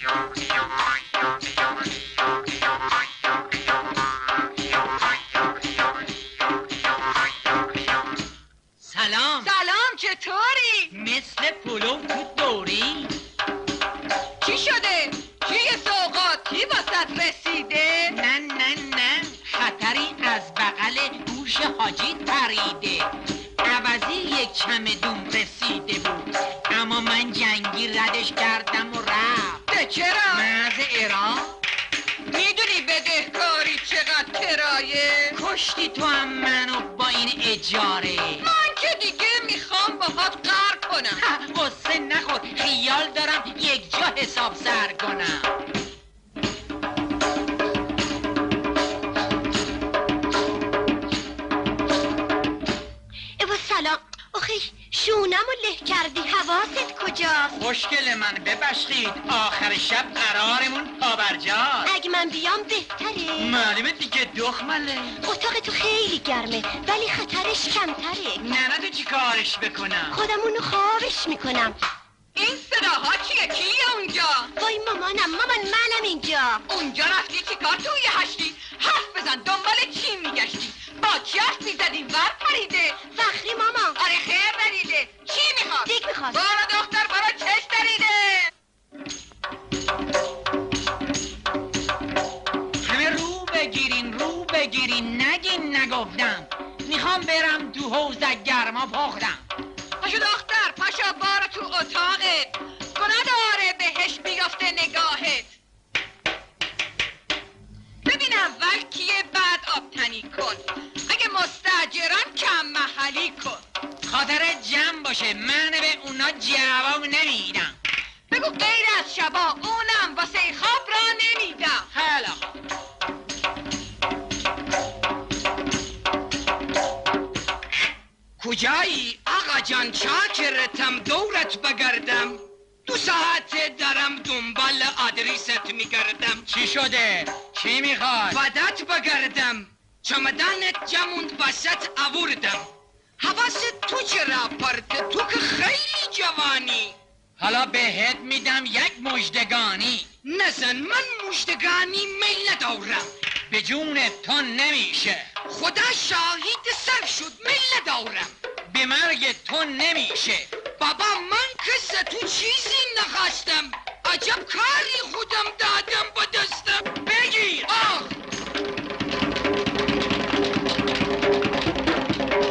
سلام. سلام، چطوری؟ مثل پلو تو دوری. چی شده؟ یه سوغاتی واسط رسیده؟ نه خطری از بغل گوش حاجی پریده. عوضی یک چمدون رسیده بود، اما من جنگی ردش کردم و رفت. چرا؟ مرز ایران. میدونی بدهکاری چقدر کرایه؟ کشتی تو هم منو با این اجاره. من که دیگه میخوام باهات قهر کنم. قصه نخور، خیال دارم یک جا حساب سر کنم. سلام. آخه شونمو له کردی، حواست کجاست؟ خوشگل من ببخشید، آخر شب قرارمون پابرجاست. اگه من بیام بهتره؟ معلومه دیگه دخمله. اتاق تو خیلی گرمه ولی خطرش کمتره. نه تو چی کارش بکنم؟ خودمونو خوابش میکنم. این صداها چیه؟ کیه اونجا؟ وای مامان منم اینجا. اونجا رفتی چی کار توی هشتی؟ حرف بزن، دنبال چی میگشتی؟ با چی حرف میزدی؟ ور پریده؟ فخری مامان. آره خیر دریده. چی میخواد؟ دیگ میخواد. بارا دختر بارا چش دریده. همه رو بگیرین نگین نگفتم. میخوام برم تو حوض گرما پختم. پاشو دختر، پاشو بارا تو اتاقت. گناه داره بهش بیافته نگاهت. ببین اول کیه، بعد آبتنی کن. اگه مستاجران کم محلی کن. خاطر جمع باشه، من به اونا جواب نمیدم. بگو غیر از شبا اونم واسه خواب را نمیدم. خیلی خوب. کجایی؟ آقا جان چاکرتم، دورت بگردم. 2 ساعت دارم دنبال آدریست میگردم. چی شده؟ چی میخوای؟ فدات بگردم، چمدانت جموند وسط آوردم. حواست تو چرا پرت؟ تو که خیلی جوانی. حالا بهت میدم یک مژدگانی. نزن، من مژدگانی میل ندارم. به جون تو نمیشه. خدا شاهد سر شد، میل ندارم. به مرگ تو نمیشه. بابا من که ز تو چیزی نخواستم. عجب کاری خودم دادم با دستم. بگیر. آه